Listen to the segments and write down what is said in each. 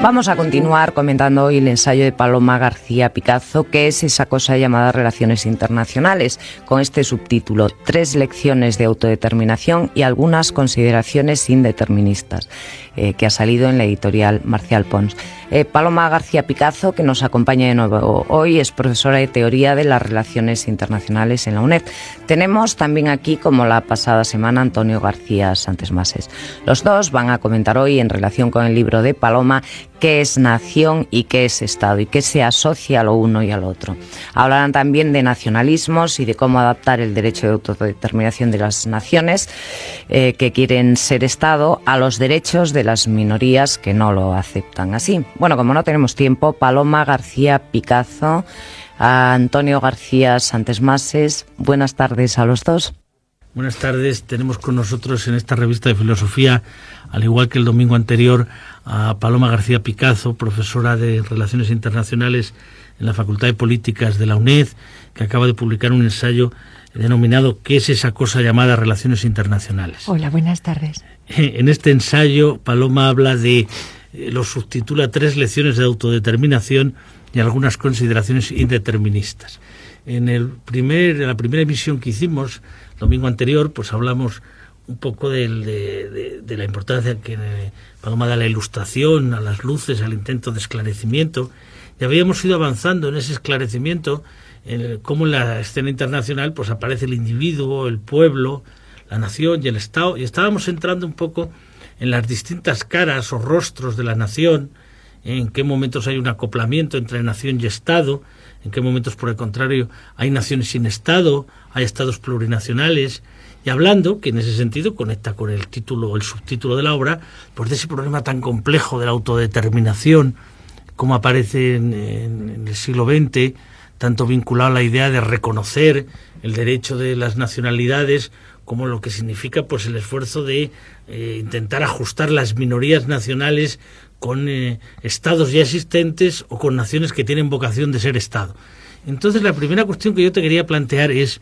Vamos a continuar comentando hoy el ensayo de Paloma García Picazo, que es esa cosa llamada Relaciones Internacionales, con este subtítulo: 3 lecciones de autodeterminación y algunas consideraciones indeterministas, que ha salido en la editorial Marcial Pons. Paloma García Picazo, que nos acompaña de nuevo hoy, es profesora de Teoría de las Relaciones Internacionales en la UNED. Tenemos también aquí, como la pasada semana, Antonio García Santesmases. Los dos van a comentar hoy, en relación con el libro de Paloma, qué es nación y qué es Estado y qué se asocia a lo uno y al otro. Hablarán también de nacionalismos y de cómo adaptar el derecho de autodeterminación de las naciones que quieren ser Estado a los derechos de las minorías que no lo aceptan así. Bueno, como no tenemos tiempo, Paloma García Picazo, a Antonio García Santesmases, buenas tardes a los dos. Buenas tardes. Tenemos con nosotros en esta revista de filosofía, al igual que el domingo anterior, a Paloma García Picazo, profesora de Relaciones Internacionales en la Facultad de Políticas de la UNED, que acaba de publicar un ensayo denominado ¿Qué es esa cosa llamada Relaciones Internacionales? Hola, buenas tardes. En este ensayo, Paloma habla de, lo subtitula 3 lecciones de autodeterminación y algunas consideraciones indeterministas. En la primera emisión que hicimos, domingo anterior, pues hablamos un poco de la importancia que Paloma da a la ilustración, a las luces, al intento de esclarecimiento, y habíamos ido avanzando en ese esclarecimiento, en cómo en la escena internacional pues aparece el individuo, el pueblo, la nación y el Estado, y estábamos entrando un poco en las distintas caras o rostros de la nación, en qué momentos hay un acoplamiento entre nación y Estado, en qué momentos, por el contrario, hay naciones sin Estado, hay Estados plurinacionales, y hablando, que en ese sentido conecta con el título, el subtítulo de la obra, pues de ese problema tan complejo de la autodeterminación, como aparece en el siglo XX, tanto vinculado a la idea de reconocer el derecho de las nacionalidades, como lo que significa pues el esfuerzo de intentar ajustar las minorías nacionales con estados ya existentes o con naciones que tienen vocación de ser Estado. Entonces, la primera cuestión que yo te quería plantear es,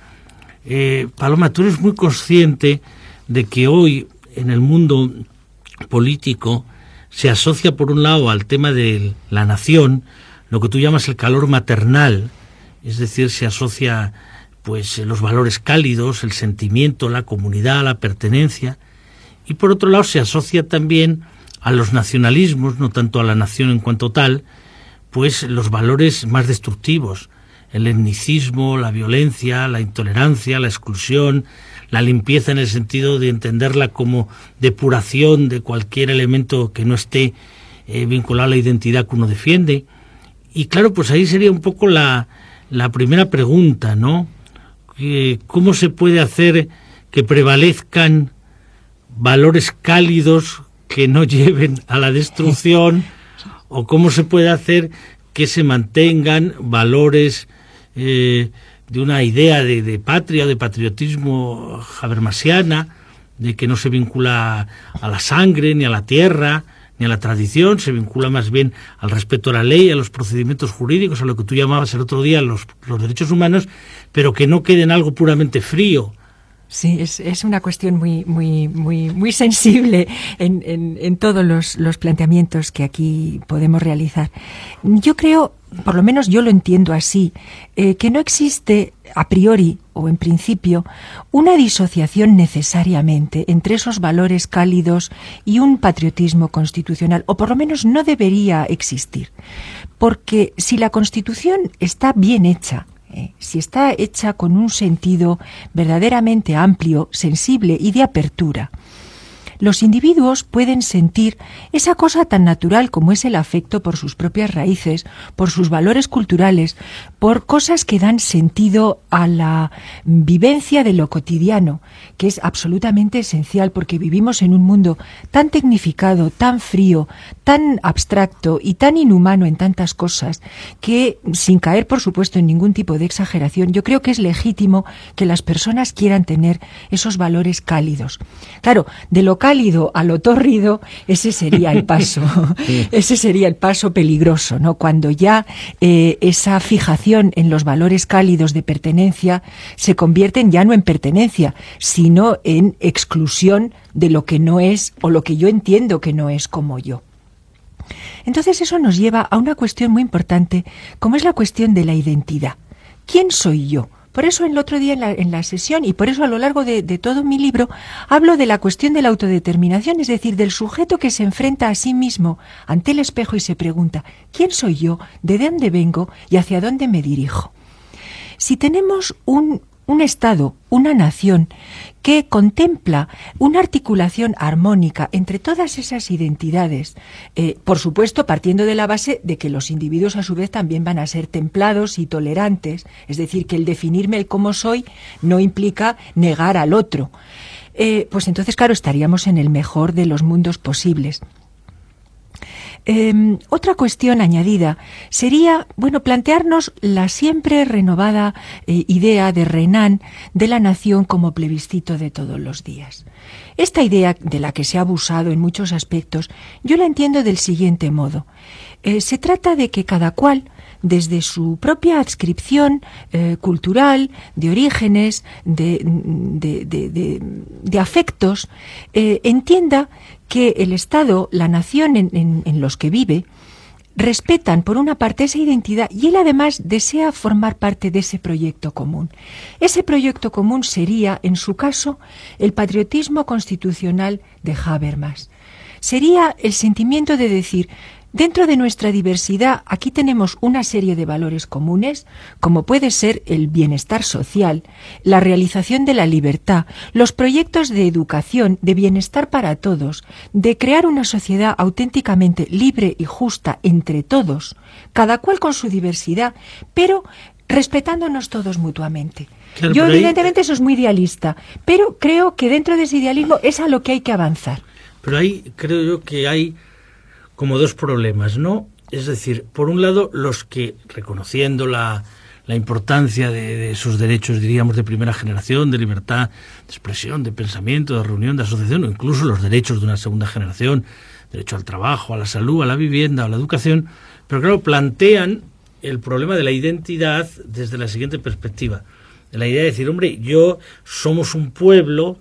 Paloma, tú eres muy consciente de que hoy en el mundo político se asocia por un lado al tema de la nación lo que tú llamas el calor maternal, es decir, se asocia pues los valores cálidos, el sentimiento, la comunidad, la pertenencia, y por otro lado se asocia también a los nacionalismos, no tanto a la nación en cuanto tal, pues los valores más destructivos, el etnicismo, la violencia, la intolerancia, la exclusión, la limpieza en el sentido de entenderla como depuración de cualquier elemento que no esté vinculado a la identidad que uno defiende. Y claro, pues ahí sería un poco la primera pregunta, ¿no? ¿Cómo se puede hacer que prevalezcan valores cálidos que no lleven a la destrucción, o cómo se puede hacer que se mantengan valores de una idea de patria, de patriotismo habermasiana, de que no se vincula a la sangre, ni a la tierra, ni a la tradición, se vincula más bien al respeto a la ley, a los procedimientos jurídicos, a lo que tú llamabas el otro día los derechos humanos, pero que no quede en algo puramente frío? Sí, es una cuestión muy sensible en todos los planteamientos que aquí podemos realizar. Yo creo, por lo menos yo lo entiendo así, que no existe a priori o en principio una disociación necesariamente entre esos valores cálidos y un patriotismo constitucional, o por lo menos no debería existir, porque si la Constitución está bien hecha, si está hecha con un sentido verdaderamente amplio, sensible y de apertura, los individuos pueden sentir esa cosa tan natural como es el afecto por sus propias raíces, por sus valores culturales, por cosas que dan sentido a la vivencia de lo cotidiano, que es absolutamente esencial porque vivimos en un mundo tan tecnificado, tan frío, tan abstracto y tan inhumano en tantas cosas que, sin caer por supuesto en ningún tipo de exageración, yo creo que es legítimo que las personas quieran tener esos valores cálidos. Claro, de lo cálido a lo tórrido, ese sería el paso, ese sería el paso peligroso, ¿no? Cuando ya esa fijación en los valores cálidos de pertenencia se convierten ya no en pertenencia, sino en exclusión de lo que no es o lo que yo entiendo que no es como yo. Entonces eso nos lleva a una cuestión muy importante, como es la cuestión de la identidad. ¿Quién soy yo? Por eso el otro día en la sesión, y por eso a lo largo de todo mi libro, hablo de la cuestión de la autodeterminación, es decir, del sujeto que se enfrenta a sí mismo ante el espejo y se pregunta, ¿quién soy yo? ¿De dónde vengo? ¿Y hacia dónde me dirijo? Si tenemos un Estado, una nación, que contempla una articulación armónica entre todas esas identidades, por supuesto partiendo de la base de que los individuos a su vez también van a ser templados y tolerantes, es decir, que el definirme el cómo soy no implica negar al otro, pues entonces, claro, estaríamos en el mejor de los mundos posibles. Otra cuestión añadida sería, plantearnos la siempre renovada idea de Renan de la nación como plebiscito de todos los días. Esta idea, de la que se ha abusado en muchos aspectos, yo la entiendo del siguiente modo. Se trata de que cada cual, desde su propia adscripción cultural, de orígenes, de afectos, entienda que el Estado, la nación en los que vive, respetan por una parte esa identidad y él además desea formar parte de ese proyecto común. Ese proyecto común sería, en su caso, el patriotismo constitucional de Habermas. Sería el sentimiento de decir, dentro de nuestra diversidad, aquí tenemos una serie de valores comunes, como puede ser el bienestar social, la realización de la libertad, los proyectos de educación, de bienestar para todos, de crear una sociedad auténticamente libre y justa entre todos, cada cual con su diversidad, pero respetándonos todos mutuamente. Claro, yo evidentemente eso es muy idealista, pero creo que dentro de ese idealismo es a lo que hay que avanzar. Pero ahí creo yo que hay como dos problemas, ¿no? Es decir, por un lado, los que, reconociendo la importancia de esos derechos, diríamos, de primera generación, de libertad de expresión, de pensamiento, de reunión, de asociación, o incluso los derechos de una segunda generación, derecho al trabajo, a la salud, a la vivienda, a la educación, pero claro, plantean el problema de la identidad desde la siguiente perspectiva. De la idea de decir, hombre, somos un pueblo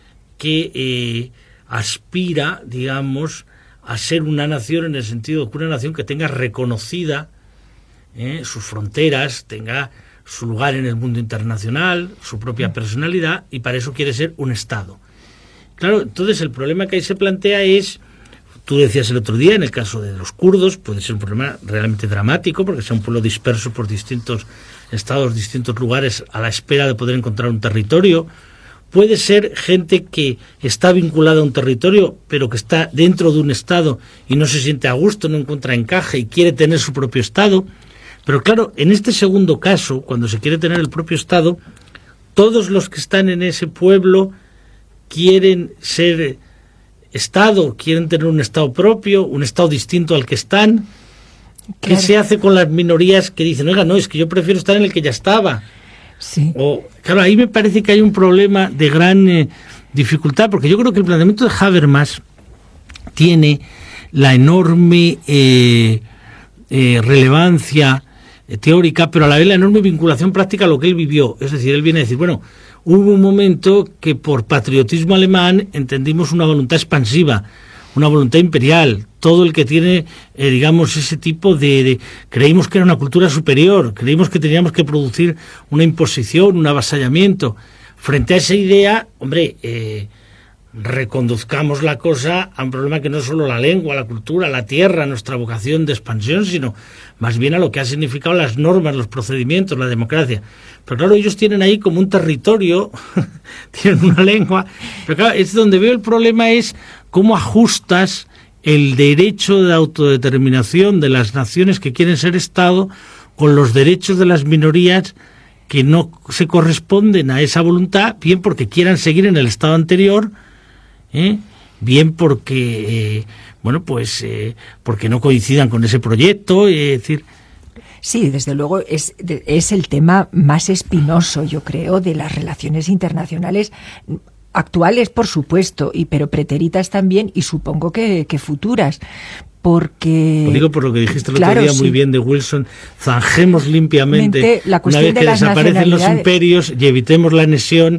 que aspira, digamos, a ser una nación en el sentido de que una nación que tenga reconocida sus fronteras, tenga su lugar en el mundo internacional, su propia personalidad, y para eso quiere ser un Estado. Claro, entonces el problema que ahí se plantea es, tú decías el otro día, en el caso de los kurdos, puede ser un problema realmente dramático, porque sea un pueblo disperso por distintos estados, distintos lugares, a la espera de poder encontrar un territorio. Puede ser gente que está vinculada a un territorio, pero que está dentro de un Estado y no se siente a gusto, no encuentra encaje y quiere tener su propio Estado. Pero claro, en este segundo caso, cuando se quiere tener el propio Estado, todos los que están en ese pueblo quieren ser Estado, quieren tener un Estado propio, un Estado distinto al que están. Claro. ¿Qué se hace con las minorías que dicen, oiga, no, es que yo prefiero estar en el que ya estaba? Sí. Claro, ahí me parece que hay un problema de gran dificultad, porque yo creo que el planteamiento de Habermas tiene la enorme relevancia teórica, pero a la vez la enorme vinculación práctica a lo que él vivió. Es decir, él viene a decir, bueno, hubo un momento que por patriotismo alemán entendimos una voluntad expansiva, una voluntad imperial. Todo el que tiene, digamos, ese tipo creímos que era una cultura superior, creímos que teníamos que producir una imposición, un avasallamiento. Frente a esa idea, hombre, reconduzcamos la cosa a un problema que no es solo la lengua, la cultura, la tierra, nuestra vocación de expansión, sino más bien a lo que ha significado las normas, los procedimientos, la democracia. Pero claro, ellos tienen ahí como un territorio, tienen una lengua, pero claro, es donde veo el problema es cómo ajustas el derecho de autodeterminación de las naciones que quieren ser Estado con los derechos de las minorías que no se corresponden a esa voluntad, bien porque quieran seguir en el Estado anterior, bien porque, porque no coincidan con ese proyecto, es decir... Sí, desde luego es el tema más espinoso, yo creo, de las relaciones internacionales actuales, por supuesto, pero pretéritas también, y supongo que futuras, porque... Lo digo por lo que dijiste el otro día muy bien de Wilson, zanjemos limpiamente la una vez que desaparecen los imperios y evitemos la anexión.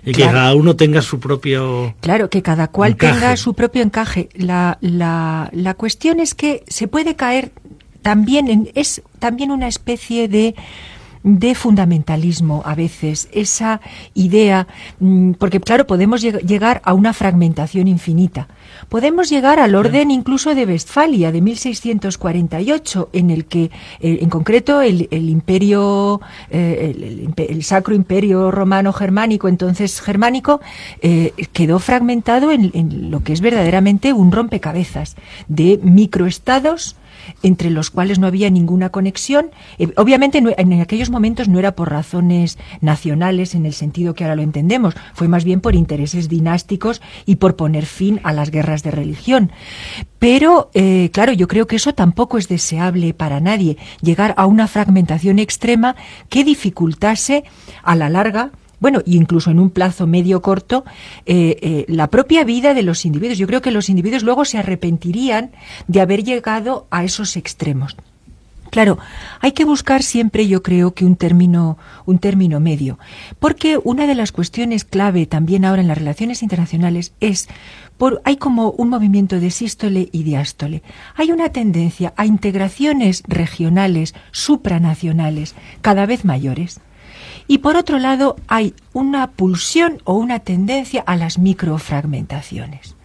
Y que cada uno tenga su propio... Claro, que cada cual encaje. tenga su propio encaje. La cuestión es que se puede caer también es también una especie de fundamentalismo a veces, esa idea, porque claro, podemos llegar a una fragmentación infinita. Podemos llegar al orden incluso de Westfalia, de 1648, en el que, en concreto, el imperio, el Sacro Imperio Romano Germánico, entonces germánico, quedó fragmentado en lo que es verdaderamente un rompecabezas de microestados entre los cuales no había ninguna conexión. Obviamente en aquellos momentos no era por razones nacionales en el sentido que ahora lo entendemos, fue más bien por intereses dinásticos y por poner fin a las guerras de religión. Pero, claro, yo creo que eso tampoco es deseable para nadie, llegar a una fragmentación extrema que dificultase a la larga, bueno, incluso en un plazo medio corto, la propia vida de los individuos. Yo creo que los individuos luego se arrepentirían de haber llegado a esos extremos. Claro, hay que buscar siempre, yo creo, que un término medio, porque una de las cuestiones clave también ahora en las relaciones internacionales es, hay como un movimiento de sístole y diástole. Hay una tendencia a integraciones regionales, supranacionales, cada vez mayores. Y por otro lado, hay una pulsión o una tendencia a las microfragmentaciones.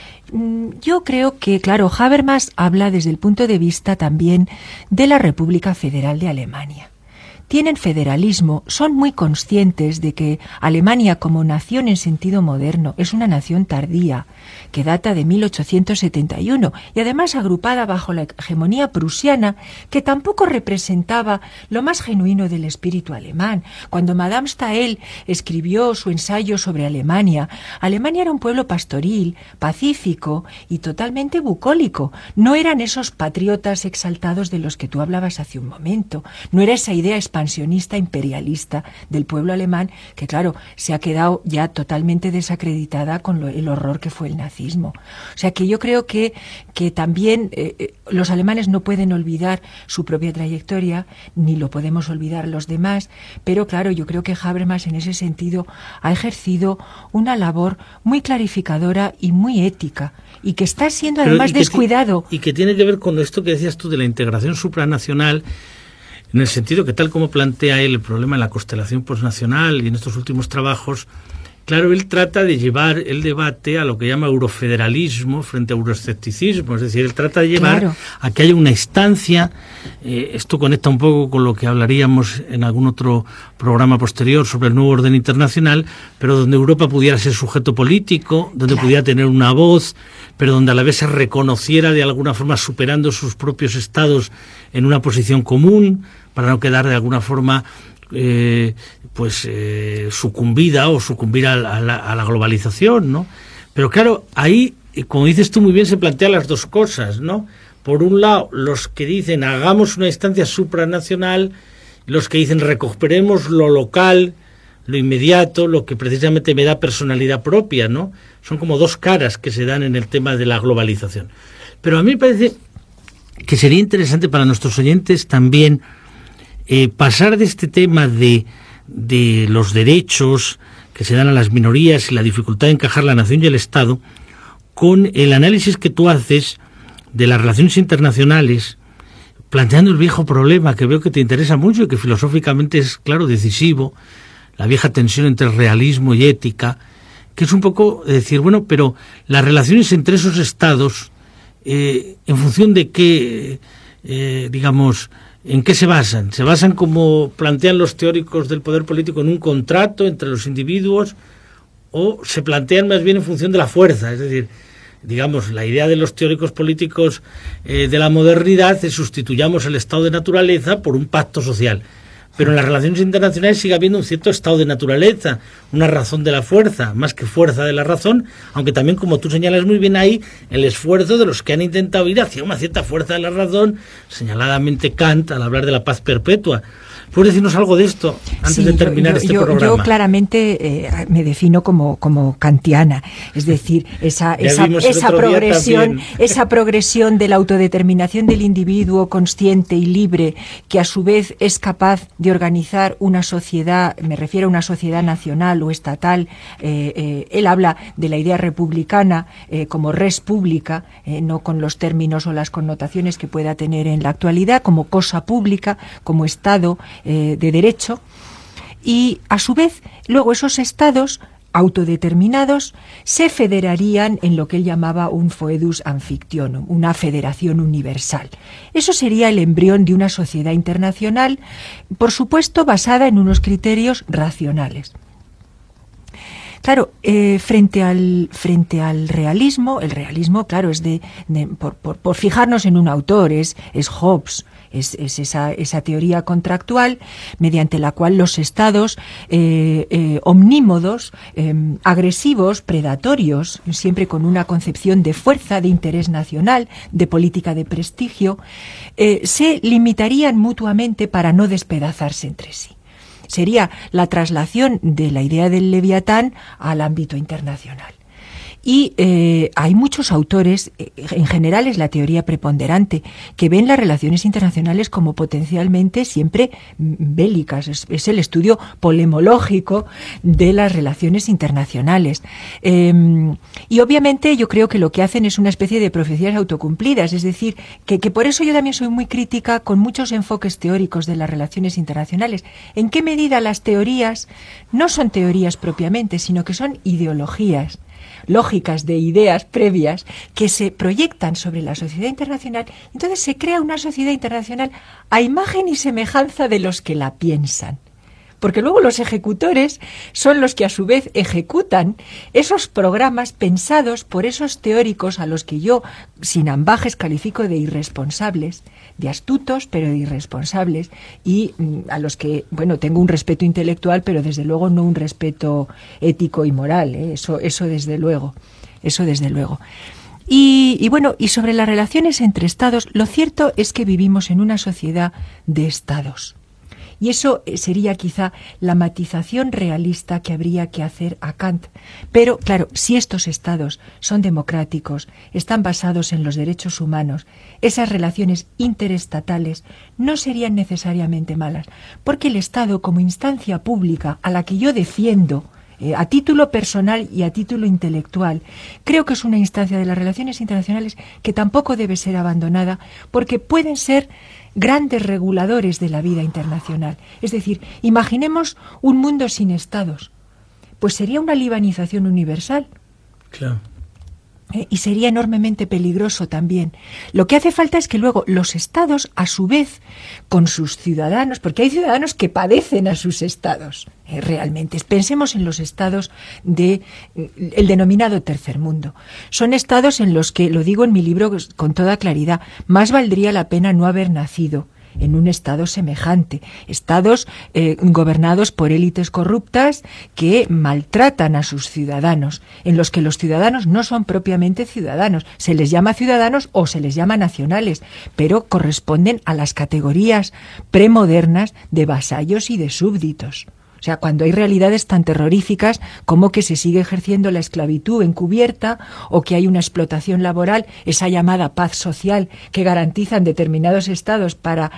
Yo creo que, claro, Habermas habla desde el punto de vista también de la República Federal de Alemania. Tienen federalismo, son muy conscientes de que Alemania como nación en sentido moderno es una nación tardía, que data de 1871 y además agrupada bajo la hegemonía prusiana, que tampoco representaba lo más genuino del espíritu alemán. Cuando Madame Staël escribió su ensayo sobre Alemania, Alemania era un pueblo pastoril, pacífico y totalmente bucólico. No eran esos patriotas exaltados de los que tú hablabas hace un momento, no era esa idea expansionista imperialista del pueblo alemán que, claro, se ha quedado ya totalmente desacreditada con el horror que fue el nazismo. O sea que yo creo que también los alemanes no pueden olvidar su propia trayectoria, ni lo podemos olvidar los demás, pero claro, yo creo que Habermas en ese sentido ha ejercido una labor muy clarificadora y muy ética, y que está siendo además descuidado. Y que tiene que ver con esto que decías tú de la integración supranacional, en el sentido que, tal como plantea él el problema en la constelación postnacional y en estos últimos trabajos, claro, él trata de llevar el debate a lo que llama eurofederalismo frente a euroescepticismo, es decir, él trata de llevar a que haya una instancia, esto conecta un poco con lo que hablaríamos en algún otro programa posterior sobre el nuevo orden internacional, pero donde Europa pudiera ser sujeto político, donde pudiera tener una voz, pero donde a la vez se reconociera de alguna forma superando sus propios estados en una posición común, para no quedar de alguna forma sucumbida o sucumbir a la globalización, ¿no? Pero claro, ahí, como dices tú muy bien, se plantean las dos cosas, ¿no? Por un lado, los que dicen hagamos una instancia supranacional, los que dicen recuperemos lo local, lo inmediato, lo que precisamente me da personalidad propia, ¿no? Son como dos caras que se dan en el tema de la globalización. Pero a mí me parece que sería interesante para nuestros oyentes también pasar de este tema de los derechos que se dan a las minorías y la dificultad de encajar la nación y el Estado con el análisis que tú haces de las relaciones internacionales, planteando el viejo problema que veo que te interesa mucho y que filosóficamente es, claro, decisivo, la vieja tensión entre realismo y ética, que es un poco decir, bueno, pero las relaciones entre esos estados, en función de qué, ¿en qué se basan? ¿Se basan, como plantean los teóricos del poder político, en un contrato entre los individuos, o se plantean más bien en función de la fuerza? Es decir, digamos, la idea de los teóricos políticos de la modernidad es sustituyamos el estado de naturaleza por un pacto social. Pero en las relaciones internacionales sigue habiendo un cierto estado de naturaleza, una razón de la fuerza, más que fuerza de la razón, aunque también, como tú señalas muy bien ahí, el esfuerzo de los que han intentado ir hacia una cierta fuerza de la razón, señaladamente Kant al hablar de la paz perpetua. ¿Puedes decirnos algo de esto antes de terminar este programa? Yo claramente me defino como kantiana, es decir, esa progresión de la autodeterminación del individuo consciente y libre, que a su vez es capaz de organizar una sociedad, me refiero a una sociedad nacional o estatal. Él habla de la idea republicana como res pública, no con los términos o las connotaciones que pueda tener en la actualidad, como cosa pública, como Estado de derecho, y a su vez luego esos estados autodeterminados se federarían en lo que él llamaba un foedus amfictionum, una federación universal. Eso sería el embrión de una sociedad internacional, por supuesto basada en unos criterios racionales. Claro, frente al realismo, el realismo, claro, es por fijarnos en un autor, es Hobbes, es esa teoría contractual mediante la cual los estados omnímodos, agresivos, predatorios, siempre con una concepción de fuerza, de interés nacional, de política de prestigio, se limitarían mutuamente para no despedazarse entre sí. Sería la traslación de la idea del Leviatán al ámbito internacional. Y hay muchos autores, en general es la teoría preponderante, que ven las relaciones internacionales como potencialmente siempre bélicas. Es el estudio polemológico de las relaciones internacionales. Y obviamente yo creo que lo que hacen es una especie de profecías autocumplidas, es decir, que por eso yo también soy muy crítica con muchos enfoques teóricos de las relaciones internacionales. ¿En qué medida las teorías no son teorías propiamente, sino que son ideologías, lógicas de ideas previas que se proyectan sobre la sociedad internacional? Entonces se crea una sociedad internacional a imagen y semejanza de los que la piensan. Porque luego los ejecutores son los que a su vez ejecutan esos programas pensados por esos teóricos a los que yo, sin ambajes, califico de irresponsables, de astutos, pero de irresponsables, y a los que, bueno, tengo un respeto intelectual, pero desde luego no un respeto ético y moral, eso desde luego, eso desde luego. Y bueno, y sobre las relaciones entre estados, lo cierto es que vivimos en una sociedad de estados. Y eso sería quizá la matización realista que habría que hacer a Kant. Pero, claro, si estos estados son democráticos, están basados en los derechos humanos, esas relaciones interestatales no serían necesariamente malas, porque el Estado, como instancia pública a la que yo defiendo, a título personal y a título intelectual, creo que es una instancia de las relaciones internacionales que tampoco debe ser abandonada, porque pueden ser grandes reguladores de la vida internacional. Es decir, imaginemos un mundo sin estados, pues sería una libanización universal. Claro. Y sería enormemente peligroso también. Lo que hace falta es que luego los estados, a su vez, con sus ciudadanos, porque hay ciudadanos que padecen a sus estados, realmente. Pensemos en los estados del denominado tercer mundo. Son estados en los que, lo digo en mi libro con toda claridad, más valdría la pena no haber nacido en un estado semejante. Estados gobernados por élites corruptas que maltratan a sus ciudadanos, en los que los ciudadanos no son propiamente ciudadanos. Se les llama ciudadanos o se les llama nacionales, pero corresponden a las categorías premodernas de vasallos y de súbditos. O sea, cuando hay realidades tan terroríficas como que se sigue ejerciendo la esclavitud encubierta o que hay una explotación laboral, esa llamada paz social que garantizan determinados estados para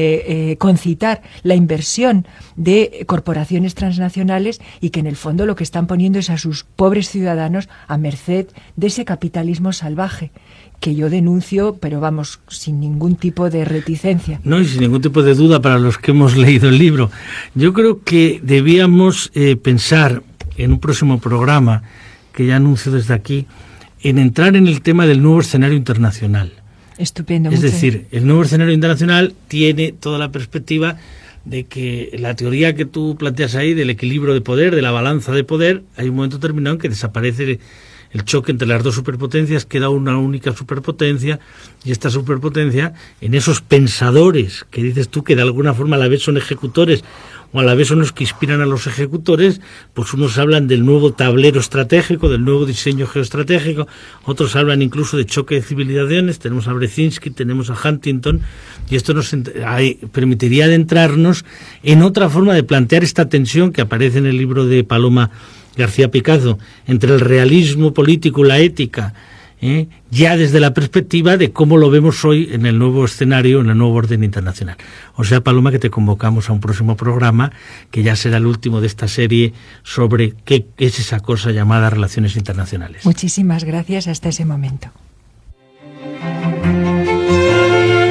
concitar la inversión de corporaciones transnacionales y que en el fondo lo que están poniendo es a sus pobres ciudadanos a merced de ese capitalismo salvaje que yo denuncio, pero vamos, sin ningún tipo de reticencia. No, y sin ningún tipo de duda para los que hemos leído el libro. Yo creo que debíamos pensar en un próximo programa, que ya anuncio desde aquí, en entrar en el tema del nuevo escenario internacional. Estupendo. Es decir, el nuevo escenario internacional tiene toda la perspectiva de que la teoría que tú planteas ahí del equilibrio de poder, de la balanza de poder, hay un momento determinado en que desaparece el choque entre las dos superpotencias, queda una única superpotencia, y esta superpotencia, en esos pensadores que dices tú que de alguna forma a la vez son ejecutores o a la vez son los que inspiran a los ejecutores. Pues unos hablan del nuevo tablero estratégico, del nuevo diseño geoestratégico, otros hablan incluso de choque de civilizaciones. Tenemos a Brzezinski, tenemos a Huntington, y esto nos permitiría adentrarnos en otra forma de plantear esta tensión que aparece en el libro de Paloma García Picazo entre el realismo político y la ética, ya desde la perspectiva de cómo lo vemos hoy en el nuevo escenario, en el nuevo orden internacional. O sea, Paloma, que te convocamos a un próximo programa, que ya será el último de esta serie sobre qué es esa cosa llamada relaciones internacionales. Muchísimas gracias, hasta ese momento.